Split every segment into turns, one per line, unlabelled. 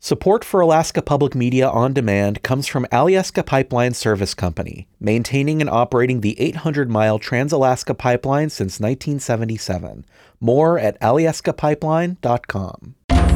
Support for Alaska Public Media on Demand comes from Alyeska Pipeline Service Company, maintaining and operating the 800-mile Trans-Alaska Pipeline since 1977. More at alyeskapipeline.com.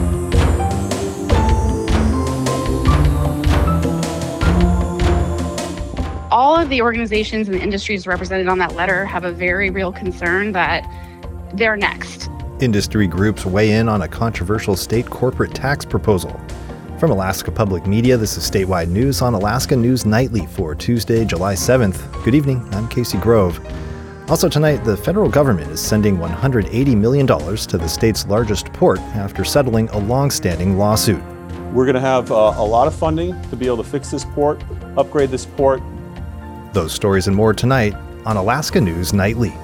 All of the organizations and the industries represented on that letter have a very real concern that they're next.
Industry groups weigh in on a controversial state corporate tax proposal. From Alaska Public Media, this is statewide news on Alaska News Nightly for Tuesday, July 7th. Good evening, I'm Casey Grove. Also tonight, the federal government is sending $180 million to the state's largest port after settling a long-standing lawsuit.
We're going to have a lot of funding to be able to fix this port, upgrade this port.
Those stories and more tonight on Alaska News Nightly.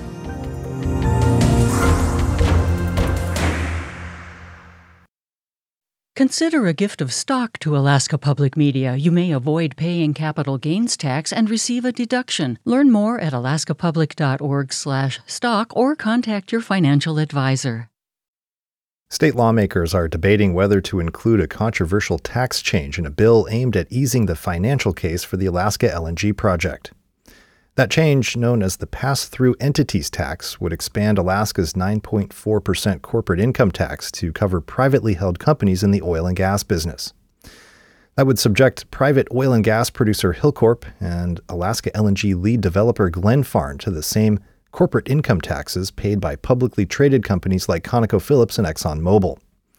Consider a gift of stock to Alaska Public Media. You may avoid paying capital gains tax and receive a deduction. Learn more at alaskapublic.org/stock or contact your financial advisor.
State lawmakers are debating whether to include a controversial tax change in a bill aimed at easing the financial case for the Alaska LNG project. That change, known as the Pass-Through Entities Tax, would expand Alaska's 9.4% corporate income tax to cover privately held companies in the oil and gas business. That would subject private oil and gas producer Hilcorp and Alaska LNG lead developer Glenfarne to the same corporate income taxes paid by publicly traded companies like ConocoPhillips and ExxonMobil.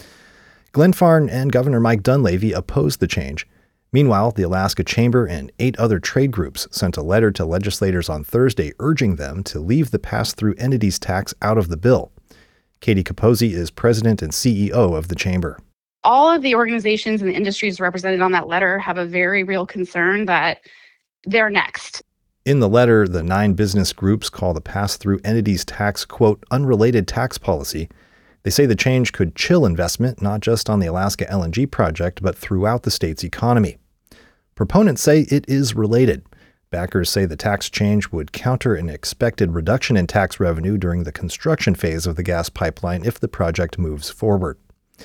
Glenfarne and Governor Mike Dunleavy opposed the change. Meanwhile, the Alaska Chamber and 8 other trade groups sent a letter to legislators on Thursday urging them to leave the pass-through entities tax out of the bill. Katie Capozzi is president and CEO of the Chamber.
All of the organizations and the industries represented on that letter have a very real concern that they're next.
In the letter, the 9 business groups call the pass-through entities tax, quote, unrelated tax policy. They say the change could chill investment, not just on the Alaska LNG project, but throughout the state's economy. Proponents say it is related. Backers say the tax change would counter an expected reduction in tax revenue during the construction phase of the gas pipeline if the project moves forward.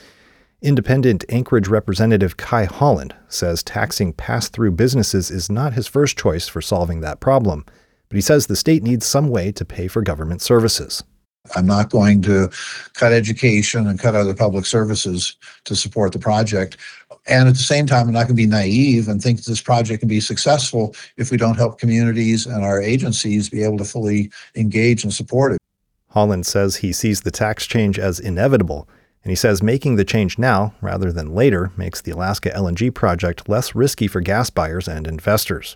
Independent Anchorage Representative Kai Holland says taxing pass-through businesses is not his first choice for solving that problem, but he says the state needs some way to pay for government services.
I'm not going to cut education and cut other public services to support the project. And at the same time, I'm not going to be naive and think this project can be successful if we don't help communities and our agencies be able to fully engage and support it.
Holland says he sees the tax change as inevitable, and he says making the change now rather than later makes the Alaska LNG project less risky for gas buyers and investors.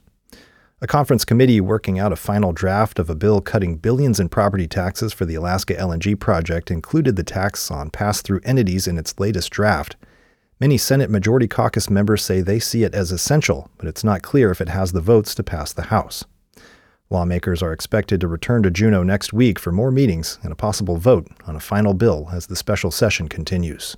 A conference committee working out a final draft of a bill cutting billions in property taxes for the Alaska LNG project included the tax on pass-through entities in its latest draft. Many Senate Majority Caucus members say they see it as essential, but it's not clear if it has the votes to pass the House. Lawmakers are expected to return to Juneau next week for more meetings and a possible vote on a final bill as the special session continues.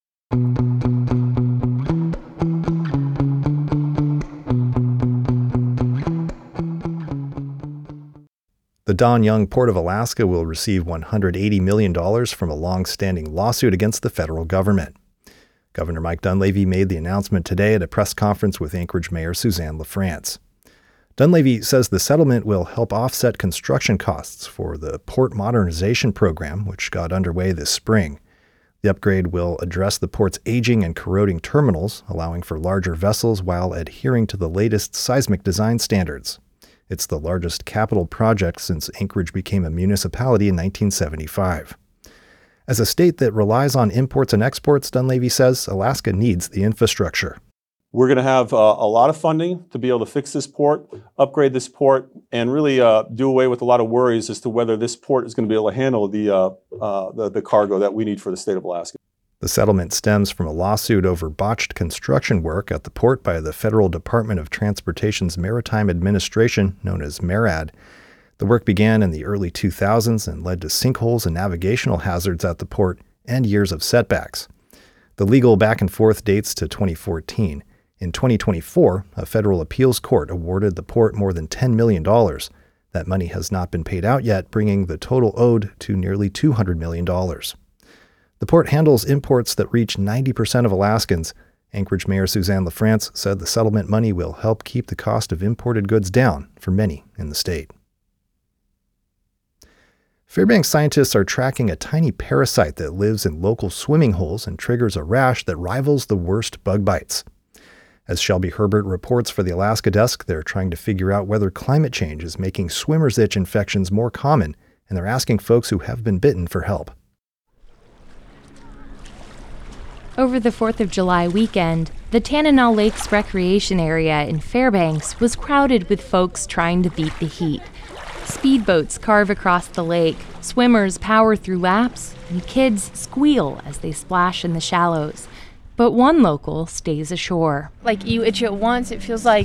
The Don Young Port of Alaska will receive $180 million from a long-standing lawsuit against the federal government. Governor Mike Dunleavy made the announcement today at a press conference with Anchorage Mayor Suzanne LaFrance. Dunleavy says the settlement will help offset construction costs for the port modernization program, which got underway this spring. The upgrade will address the port's aging and corroding terminals, allowing for larger vessels while adhering to the latest seismic design standards. It's the largest capital project since Anchorage became a municipality in 1975. As a state that relies on imports and exports, Dunleavy says Alaska needs the infrastructure.
We're going to have a lot of funding to be able to fix this port, upgrade this port, and really do away with a lot of worries as to whether this port is going to be able to handle the cargo that we need for the state of Alaska.
The settlement stems from a lawsuit over botched construction work at the port by the Federal Department of Transportation's Maritime Administration, known as MARAD. The work began in the early 2000s and led to sinkholes and navigational hazards at the port and years of setbacks. The legal back and forth dates to 2014. In 2024, a federal appeals court awarded the port more than $10 million. That money has not been paid out yet, bringing the total owed to nearly $200 million. The port handles imports that reach 90% of Alaskans, Anchorage Mayor Suzanne LaFrance said the settlement money will help keep the cost of imported goods down for many in the state. Fairbanks scientists are tracking a tiny parasite that lives in local swimming holes and triggers a rash that rivals the worst bug bites. As Shelby Herbert reports for the Alaska Desk, they're trying to figure out whether climate change is making swimmer's itch infections more common, and they're asking folks who have been bitten for help.
Over the 4th of July weekend, the Tanana Lakes recreation area in Fairbanks was crowded with folks trying to beat the heat. Speedboats carve across the lake, swimmers power through laps, and kids squeal as they splash in the shallows. But one local stays ashore.
Like, you itch it once, it feels like,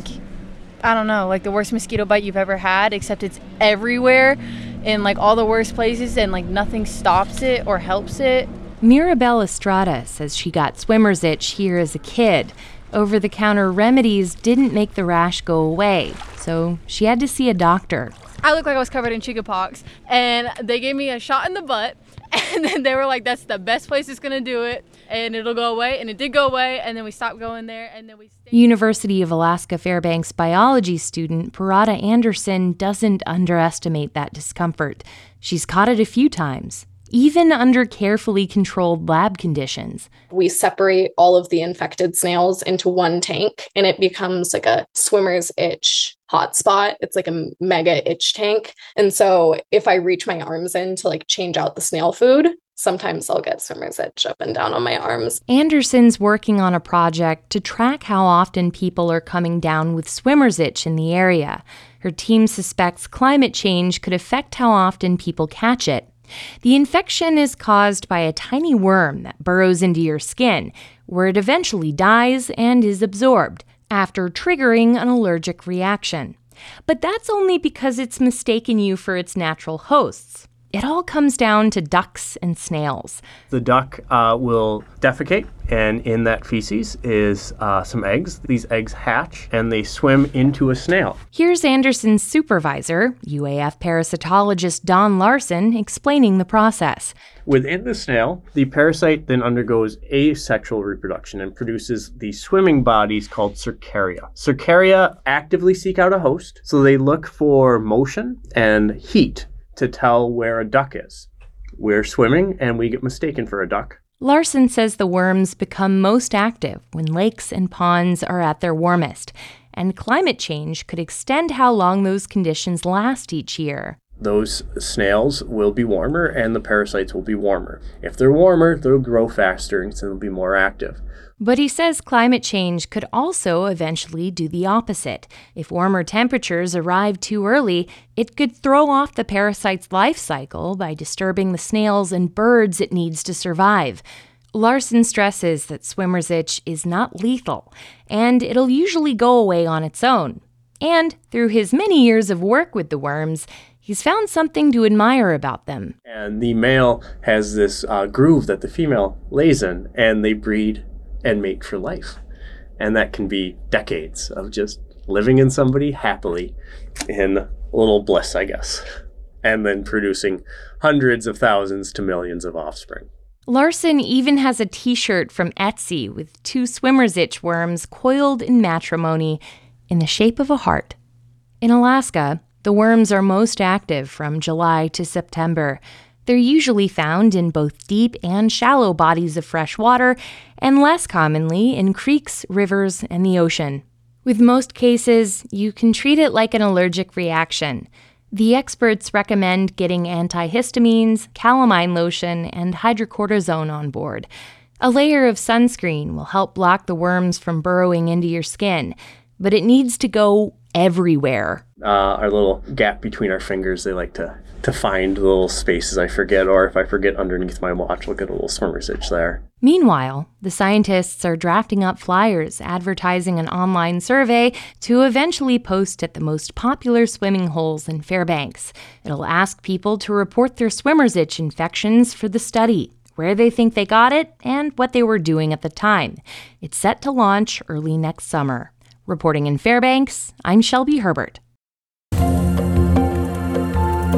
I don't know, like the worst mosquito bite you've ever had, except it's everywhere in like all the worst places, and like nothing stops it or helps it.
Mirabelle Estrada says she got swimmer's itch here as a kid. Over-the-counter remedies didn't make the rash go away, so she had to see a doctor.
I looked like I was covered in chickenpox, and they gave me a shot in the butt, and then they were like, that's the best place it's gonna do it, and it'll go away, and it did go away, and then we stopped going there, and then we stayed.
University of Alaska Fairbanks biology student Parada Anderson doesn't underestimate that discomfort. She's caught it a few times, even under carefully controlled lab conditions.
We separate all of the infected snails into one tank, and it becomes like a swimmer's itch hotspot. It's like a mega itch tank. And so if I reach my arms in to like change out the snail food, sometimes I'll get swimmer's itch up and down on my arms.
Anderson's working on a project to track how often people are coming down with swimmer's itch in the area. Her team suspects climate change could affect how often people catch it. The infection is caused by a tiny worm that burrows into your skin, where it eventually dies and is absorbed, after triggering an allergic reaction. But that's only because it's mistaken you for its natural hosts. It all comes down to ducks and snails.
The duck will defecate, and in that feces is some eggs. These eggs hatch, and they swim into a snail.
Here's Anderson's supervisor, UAF parasitologist Don Larson, explaining the process.
Within the snail, the parasite then undergoes asexual reproduction and produces the swimming bodies called cercaria. Cercaria actively seek out a host, so they look for motion and heat to tell where a duck is. We're swimming, and we get mistaken for a duck.
Larson says the worms become most active when lakes and ponds are at their warmest, and climate change could extend how long those conditions last each year.
Those snails will be warmer, and the parasites will be warmer. If they're warmer, they'll grow faster, and so they'll be more active.
But he says climate change could also eventually do the opposite. If warmer temperatures arrive too early, it could throw off the parasite's life cycle by disturbing the snails and birds it needs to survive. Larson stresses that swimmer's itch is not lethal, and it'll usually go away on its own. And through his many years of work with the worms, he's found something to admire about them.
And the male has this groove that the female lays in, and they breed and mate for life. And that can be decades of just living in somebody happily in a little bliss, I guess, and then producing hundreds of thousands to millions of offspring.
Larson even has a t-shirt from Etsy with 2 swimmer's itch worms coiled in matrimony in the shape of a heart. In Alaska, the worms are most active from July to September. They're usually found in both deep and shallow bodies of fresh water, and less commonly in creeks, rivers, and the ocean. With most cases, you can treat it like an allergic reaction. The experts recommend getting antihistamines, calamine lotion, and hydrocortisone on board. A layer of sunscreen will help block the worms from burrowing into your skin, but it needs to go everywhere.
Our little gap between our fingers, they like to find the little spaces I forget, or if I forget underneath my watch, look at a little swimmer's itch there.
Meanwhile, the scientists are drafting up flyers advertising an online survey to eventually post at the most popular swimming holes in Fairbanks. It'll ask people to report their swimmer's itch infections for the study, where they think they got it, and what they were doing at the time. It's set to launch early next summer. Reporting in Fairbanks, I'm Shelby Herbert.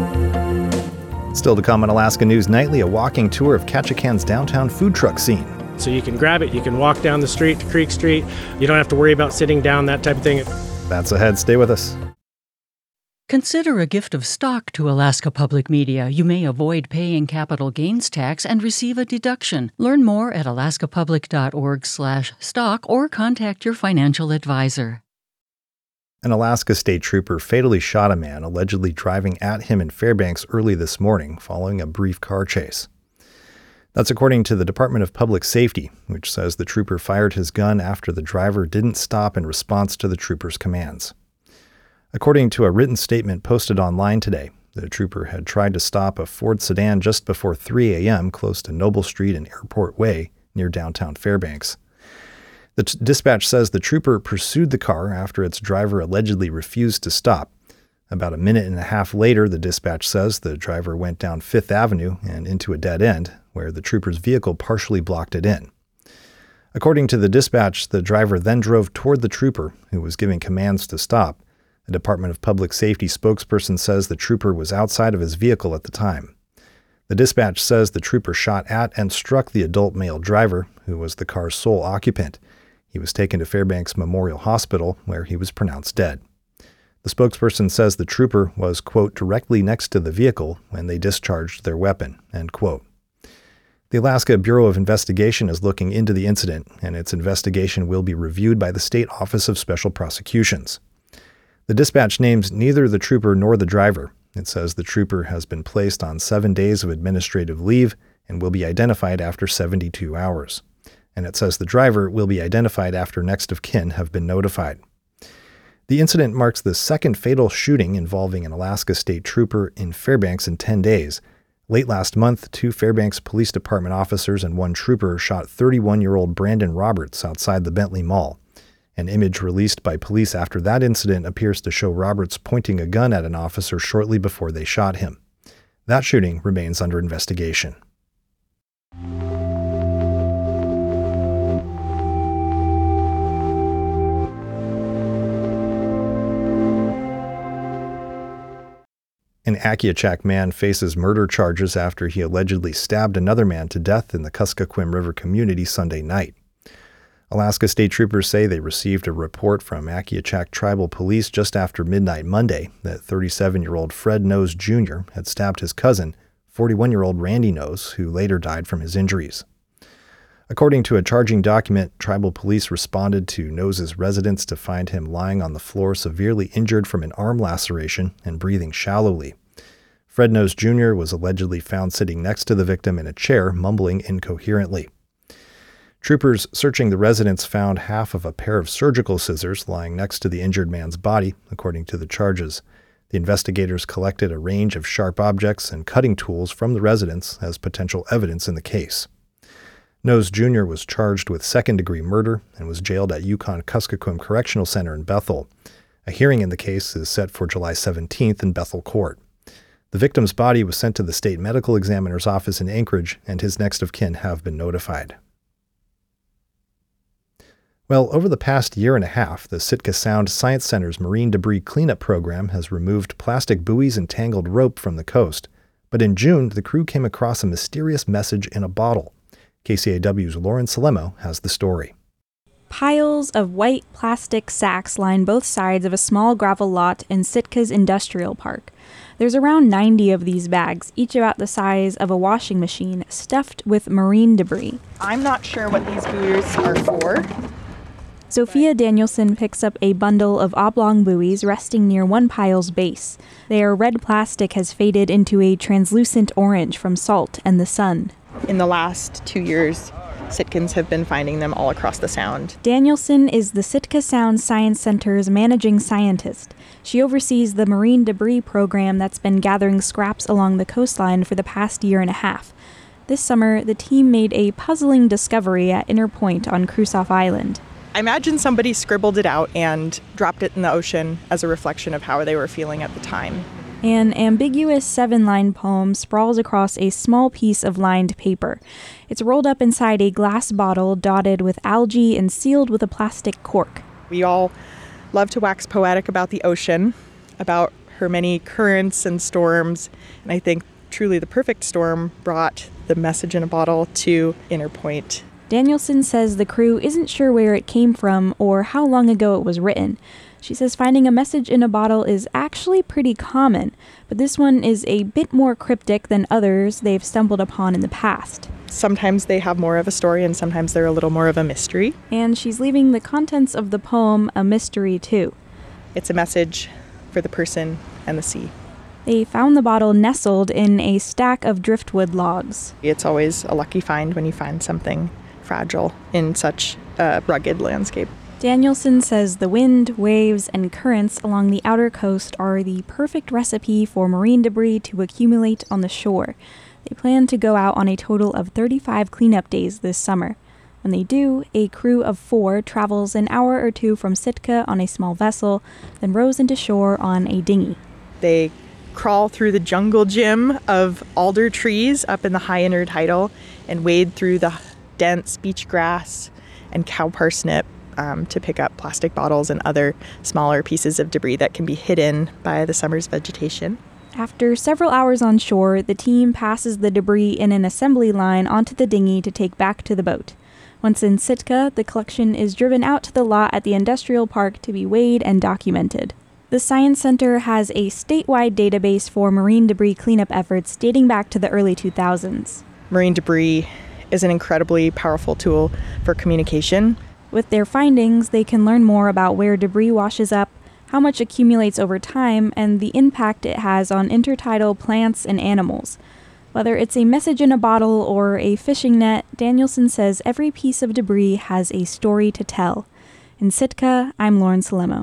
Still to come on Alaska News Nightly, a walking tour of Ketchikan's downtown food truck scene.
So you can grab it, you can walk down the street to Creek Street. You don't have to worry about sitting down, that type of thing.
That's ahead. Stay with us.
Consider a gift of stock to Alaska Public Media. You may avoid paying capital gains tax and receive a deduction. Learn more at alaskapublic.org/stock or contact your financial advisor.
An Alaska state trooper fatally shot a man allegedly driving at him in Fairbanks early this morning following a brief car chase. That's according to the Department of Public Safety, which says the trooper fired his gun after the driver didn't stop in response to the trooper's commands. According to a written statement posted online today, the trooper had tried to stop a Ford sedan just before 3 a.m. close to Noble Street and Airport Way near downtown Fairbanks. The dispatch says the trooper pursued the car after its driver allegedly refused to stop. About a minute and a half later, the dispatch says the driver went down Fifth Avenue and into a dead end, where the trooper's vehicle partially blocked it in. According to the dispatch, the driver then drove toward the trooper, who was giving commands to stop. A Department of Public Safety spokesperson says the trooper was outside of his vehicle at the time. The dispatch says the trooper shot at and struck the adult male driver, who was the car's sole occupant. He was taken to Fairbanks Memorial Hospital, where he was pronounced dead. The spokesperson says the trooper was, quote, directly next to the vehicle when they discharged their weapon, end quote. The Alaska Bureau of Investigation is looking into the incident, and its investigation will be reviewed by the State Office of Special Prosecutions. The dispatch names neither the trooper nor the driver. It says the trooper has been placed on 7 days of administrative leave and will be identified after 72 hours. And it says the driver will be identified after next of kin have been notified. The incident marks the second fatal shooting involving an Alaska state trooper in Fairbanks in 10 days. Late last month, 2 Fairbanks Police Department officers and 1 trooper shot 31-year-old Brandon Roberts outside the Bentley Mall. An image released by police after that incident appears to show Roberts pointing a gun at an officer shortly before they shot him. That shooting remains under investigation. An Akiachak man faces murder charges after he allegedly stabbed another man to death in the Kuskokwim River community Sunday night. Alaska state troopers say they received a report from Akiachak Tribal Police just after midnight Monday that 37-year-old Fred Nose Jr. had stabbed his cousin, 41-year-old Randy Nose, who later died from his injuries. According to a charging document, tribal police responded to Nose's residence to find him lying on the floor severely injured from an arm laceration and breathing shallowly. Fred Nose Jr. was allegedly found sitting next to the victim in a chair, mumbling incoherently. Troopers searching the residence found half of a pair of surgical scissors lying next to the injured man's body, according to the charges. The investigators collected a range of sharp objects and cutting tools from the residence as potential evidence in the case. Nose Jr. was charged with second-degree murder and was jailed at Yukon Kuskokwim Correctional Center in Bethel. A hearing in the case is set for July 17th in Bethel Court. The victim's body was sent to the state medical examiner's office in Anchorage, and his next of kin have been notified. Well, over the past year and a half, the Sitka Sound Science Center's marine debris cleanup program has removed plastic buoys and tangled rope from the coast. But in June, the crew came across a mysterious message in a bottle. KCAW's Lauren Salemo has the story.
Piles of white plastic sacks line both sides of a small gravel lot in Sitka's industrial park. There's around 90 of these bags, each about the size of a washing machine, stuffed with marine debris.
I'm not sure what these buoys are for.
Sophia Danielson picks up a bundle of oblong buoys resting near one pile's base. Their red plastic has faded into a translucent orange from salt and the sun.
In the last 2 years, Sitkans have been finding them all across the Sound.
Danielson is the Sitka Sound Science Center's managing scientist. She oversees the marine debris program that's been gathering scraps along the coastline for the past year and a half. This summer, the team made a puzzling discovery at Inner Point on Crusoe Island.
I imagine somebody scribbled it out and dropped it in the ocean as a reflection of how they were feeling at the time.
An ambiguous 7-line poem sprawls across a small piece of lined paper. It's rolled up inside a glass bottle dotted with algae and sealed with a plastic cork.
We all love to wax poetic about the ocean, about her many currents and storms, and I think truly the perfect storm brought the message in a bottle to Inner Point.
Danielson says the crew isn't sure where it came from or how long ago it was written. She says finding a message in a bottle is actually pretty common, but this one is a bit more cryptic than others they've stumbled upon in the past.
Sometimes they have more of a story and sometimes they're a little more of a mystery.
And she's leaving the contents of the poem a mystery too.
It's a message for the person and the sea.
They found the bottle nestled in a stack of driftwood logs.
It's always a lucky find when you find something fragile in such a rugged landscape.
Danielson says the wind, waves, and currents along the outer coast are the perfect recipe for marine debris to accumulate on the shore. They plan to go out on a total of 35 cleanup days this summer. When they do, a crew of 4 travels an hour or 2 from Sitka on a small vessel, then rows into shore on a dinghy.
They crawl through the jungle gym of alder trees up in the high intertidal and wade through the dense beach grass and cow parsnip to pick up plastic bottles and other smaller pieces of debris that can be hidden by the summer's vegetation.
After several hours on shore, the team passes the debris in an assembly line onto the dinghy to take back to the boat. Once in Sitka, the collection is driven out to the lot at the industrial park to be weighed and documented. The Science Center has a statewide database for marine debris cleanup efforts dating back to the early 2000s.
Marine debris is an incredibly powerful tool for communication.
With their findings, they can learn more about where debris washes up, how much accumulates over time, and the impact it has on intertidal plants and animals. Whether it's a message in a bottle or a fishing net, Danielson says every piece of debris has a story to tell. In Sitka, I'm Lauren Salemo.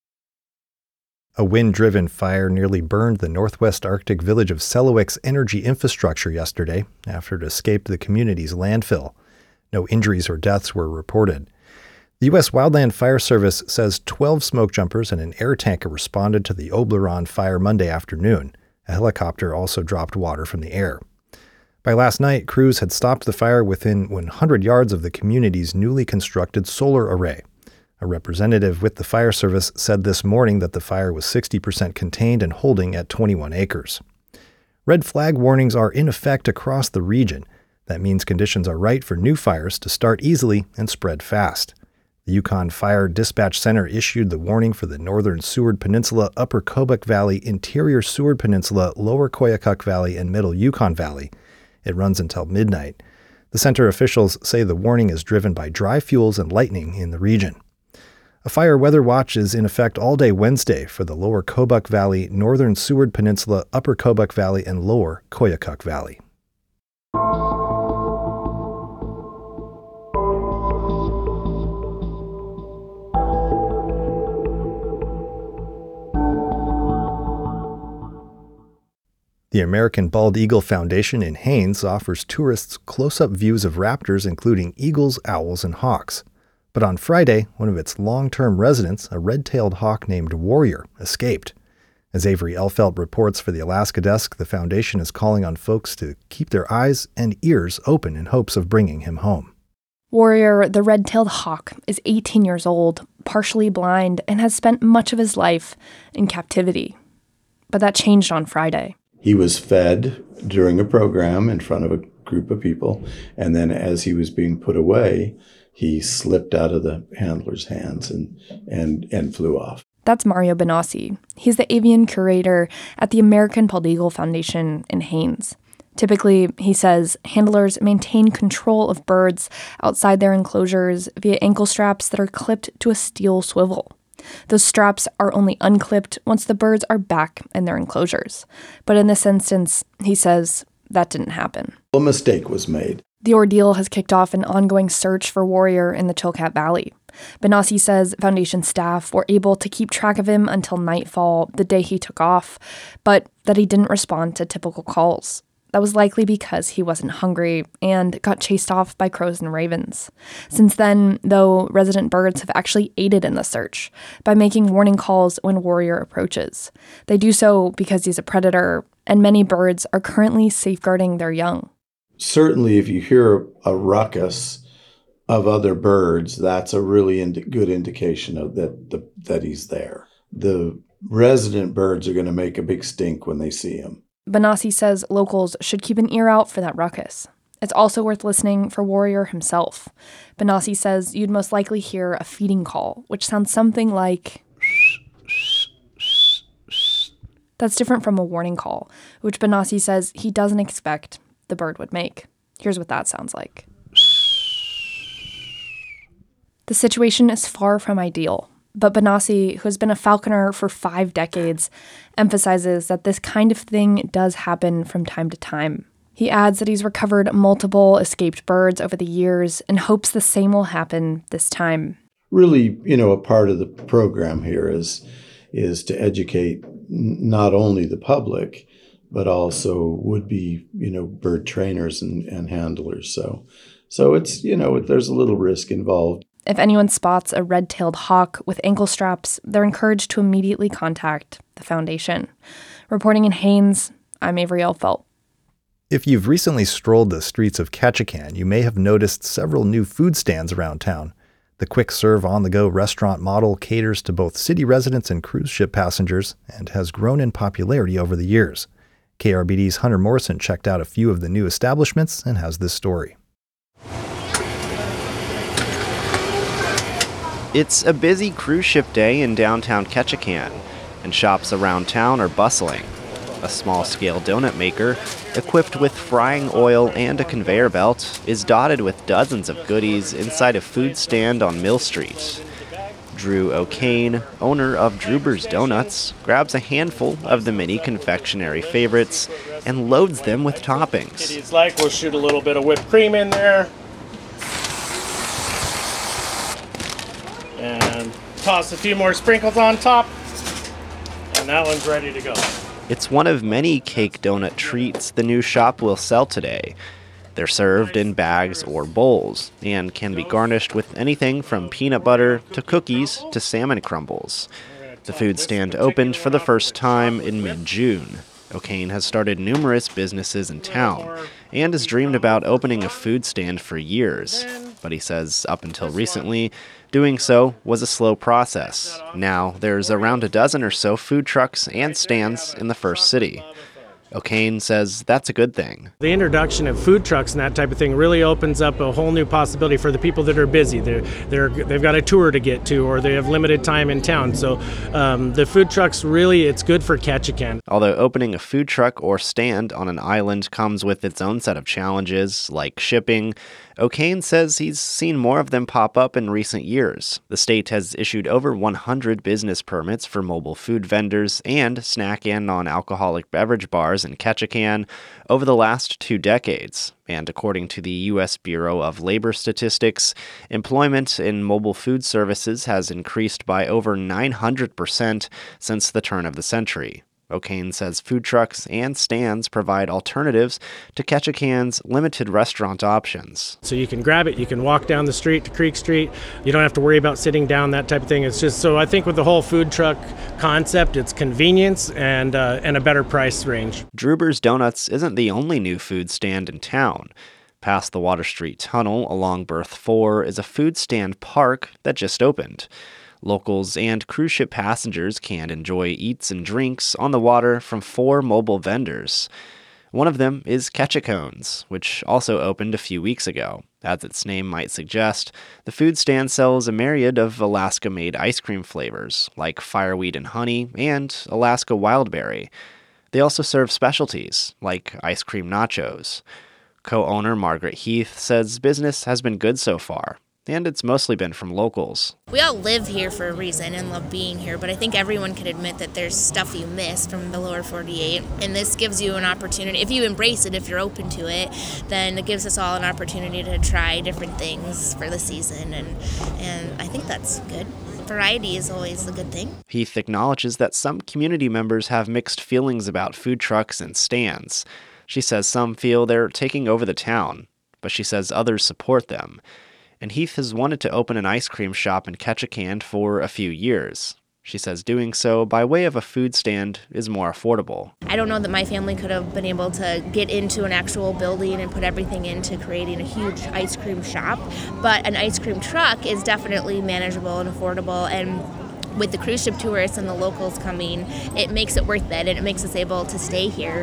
A wind-driven fire nearly burned the northwest Arctic village of Selawik's energy infrastructure yesterday after it escaped the community's landfill. No injuries or deaths were reported. The U.S. Wildland Fire Service says 12 smoke jumpers and an air tanker responded to the Obleron fire Monday afternoon. A helicopter also dropped water from the air. By last night, crews had stopped the fire within 100 yards of the community's newly constructed solar array. A representative with the fire service said this morning that the fire was 60% contained and holding at 21 acres. Red flag warnings are in effect across the region. That means conditions are right for new fires to start easily and spread fast. The Yukon Fire Dispatch Center issued the warning for the northern Seward Peninsula, Upper Kobuk Valley, interior Seward Peninsula, lower Koyukuk Valley, and middle Yukon Valley. It runs until midnight. The center officials say the warning is driven by dry fuels and lightning in the region. A fire weather watch is in effect all day Wednesday for the lower Kobuk Valley, northern Seward Peninsula, upper Kobuk Valley, and lower Koyukuk Valley. The American Bald Eagle Foundation in Haines offers tourists close-up views of raptors, including eagles, owls, and hawks. But on Friday, one of its long-term residents, a red-tailed hawk named Warrior, escaped. As Avery Elfelt reports for the Alaska Desk, the foundation is calling on folks to keep their eyes and ears open in hopes of bringing him home.
Warrior, the red-tailed hawk, is 18 years old, partially blind, and has spent much of his life in captivity. But that changed on Friday.
He was fed during a program in front of a group of people, and then as he was being put away, he slipped out of the handler's hands and flew off.
That's Mario Benassi. He's the avian curator at the American Bald Eagle Foundation in Haines. Typically, he says, handlers maintain control of birds outside their enclosures via ankle straps that are clipped to a steel swivel. Those straps are only unclipped once the birds are back in their enclosures. But in this instance, he says, that didn't happen.
A mistake was made.
The ordeal has kicked off an ongoing search for Warrior in the Chilkat Valley. Benassi says Foundation staff were able to keep track of him until nightfall the day he took off, but that he didn't respond to typical calls. That was likely because he wasn't hungry and got chased off by crows and ravens. Since then, though, resident birds have actually aided in the search by making warning calls when Warrior approaches. They do so because he's a predator, and many birds are currently safeguarding their young.
Certainly, if you hear a ruckus of other birds, that's a really good indication of that he's there. The resident birds are going to make a big stink when they see him.
Benassi says locals should keep an ear out for that ruckus.
It's also worth listening for Warrior himself. Benassi says you'd most likely hear a feeding call, which sounds something like... That's different from a warning call, which Benassi says he doesn't expect the bird would make. Here's what that sounds like. The situation is far from ideal, but Benassi, who has been a falconer for 5 decades, emphasizes that this kind of thing does happen from time to time. He adds that he's recovered multiple escaped birds over the years and hopes the same will happen this time.
Really, a part of the program here is to educate not only the public, but also would-be, bird trainers and handlers. So it's, there's a little risk involved.
If anyone spots a red-tailed hawk with ankle straps, they're encouraged to immediately contact the foundation. Reporting in Haines, I'm Avery Elfelt.
If you've recently strolled the streets of Ketchikan, you may have noticed several new food stands around town. The quick-serve on-the-go restaurant model caters to both city residents and cruise ship passengers and has grown in popularity over the years. KRBD's Hunter Morrison checked out a few of the new establishments and has this story.
It's a busy cruise ship day in downtown Ketchikan, and shops around town are bustling. A small-scale donut maker, equipped with frying oil and a conveyor belt, is dotted with dozens of goodies inside a food stand on Mill Street. Drew O'Kane, owner of Druber's Donuts, grabs a handful of the mini confectionery favorites and loads them with toppings.
It's like we'll shoot a little bit of whipped cream in there. And toss a few more sprinkles on top. And that one's ready to go.
It's one of many cake donut treats the new shop will sell today. They're served in bags or bowls and can be garnished with anything from peanut butter to cookies to salmon crumbles. The food stand opened for the first time in mid-June. O'Kane has started numerous businesses in town and has dreamed about opening a food stand for years. But he says up until recently, doing so was a slow process. Now there's around a dozen or so food trucks and stands in the first city. O'Kane says that's a good thing.
The introduction of food trucks and that type of thing really opens up a whole new possibility for the people that are busy. They've got a tour to get to, or they have limited time in town. So the food trucks it's good for Ketchikan.
Although opening a food truck or stand on an island comes with its own set of challenges, like shipping, O'Kane says he's seen more of them pop up in recent years. The state has issued over 100 business permits for mobile food vendors and snack and non-alcoholic beverage bars in Ketchikan over the last 2 decades. And according to the U.S. Bureau of Labor Statistics, employment in mobile food services has increased by over 900% since the turn of the century. O'Kane says food trucks and stands provide alternatives to Ketchikan's limited restaurant options.
So you can grab it, you can walk down the street to Creek Street, you don't have to worry about sitting down, that type of thing. It's just, so I think with the whole food truck concept, it's convenience and a better price range.
Druber's Donuts isn't the only new food stand in town. Past the Water Street Tunnel along Berth 4 is a food stand park that just opened. Locals and cruise ship passengers can enjoy eats and drinks on the water from 4 mobile vendors. One of them is Ketchicones, which also opened a few weeks ago. As its name might suggest, the food stand sells a myriad of Alaska-made ice cream flavors, like fireweed and honey and Alaska wildberry. They also serve specialties, like ice cream nachos. Co-owner Margaret Heath says business has been good so far, and it's mostly been from locals.
We all live here for a reason and love being here, but I think everyone can admit that there's stuff you miss from the lower 48, and this gives you an opportunity. If you embrace it, if you're open to it, then it gives us all an opportunity to try different things for the season, and I think that's good. Variety is always a good thing.
Heath acknowledges that some community members have mixed feelings about food trucks and stands. She says some feel they're taking over the town, but she says others support them. And Heath has wanted to open an ice cream shop in Ketchikan for a few years. She says doing so by way of a food stand is more affordable.
I don't know that my family could have been able to get into an actual building and put everything into creating a huge ice cream shop, but an ice cream truck is definitely manageable and affordable, and with the cruise ship tourists and the locals coming, it makes it worth it, and it makes us able to stay here.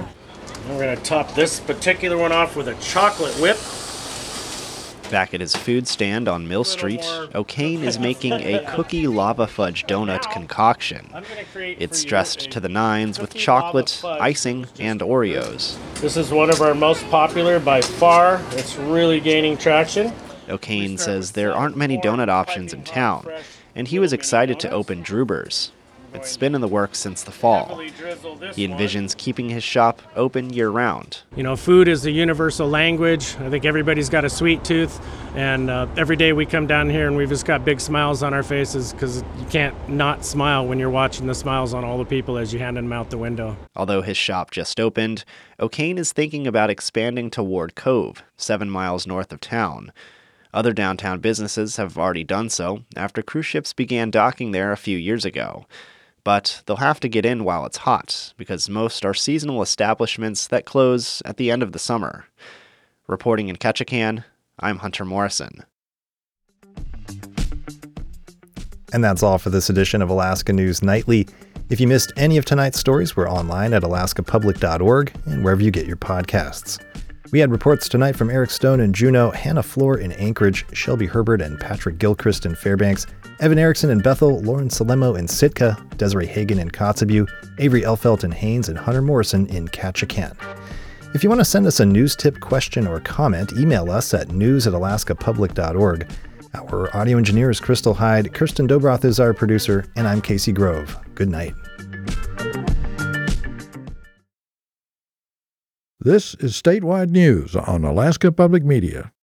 We're going to top this particular one off with a chocolate whip.
Back at his food stand on Mill Street, O'Kane is making a cookie lava fudge donut concoction. It's dressed to the nines with chocolate, icing, and Oreos.
This is one of our most popular by far. It's really gaining traction.
O'Kane says there aren't many donut options in town, and he was excited to open Droober's. It's been in the works since the fall. He envisions keeping his shop open year-round.
You know, food is a universal language. I think everybody's got a sweet tooth, and every day we come down here and we've just got big smiles on our faces because you can't not smile when you're watching the smiles on all the people as you hand them out the window.
Although his shop just opened, O'Kane is thinking about expanding to Ward Cove, 7 miles north of town. Other downtown businesses have already done so after cruise ships began docking there a few years ago. But they'll have to get in while it's hot, because most are seasonal establishments that close at the end of the summer. Reporting in Ketchikan, I'm Hunter Morrison.
And that's all for this edition of Alaska News Nightly. If you missed any of tonight's stories, we're online at alaskapublic.org and wherever you get your podcasts. We had reports tonight from Eric Stone in Juneau, Hannah Floor in Anchorage, Shelby Herbert and Patrick Gilchrist in Fairbanks, Evan Erickson in Bethel, Lauren Salemo in Sitka, Desiree Hagan in Kotzebue, Avery Elfelt in Haines, and Hunter Morrison in Ketchikan. If you want to send us a news tip, question, or comment, email us at news@alaskapublic.org. Our audio engineer is Crystal Hyde, Kirsten Dobroth is our producer, and I'm Casey Grove. Good night.
This is Statewide News on Alaska Public Media.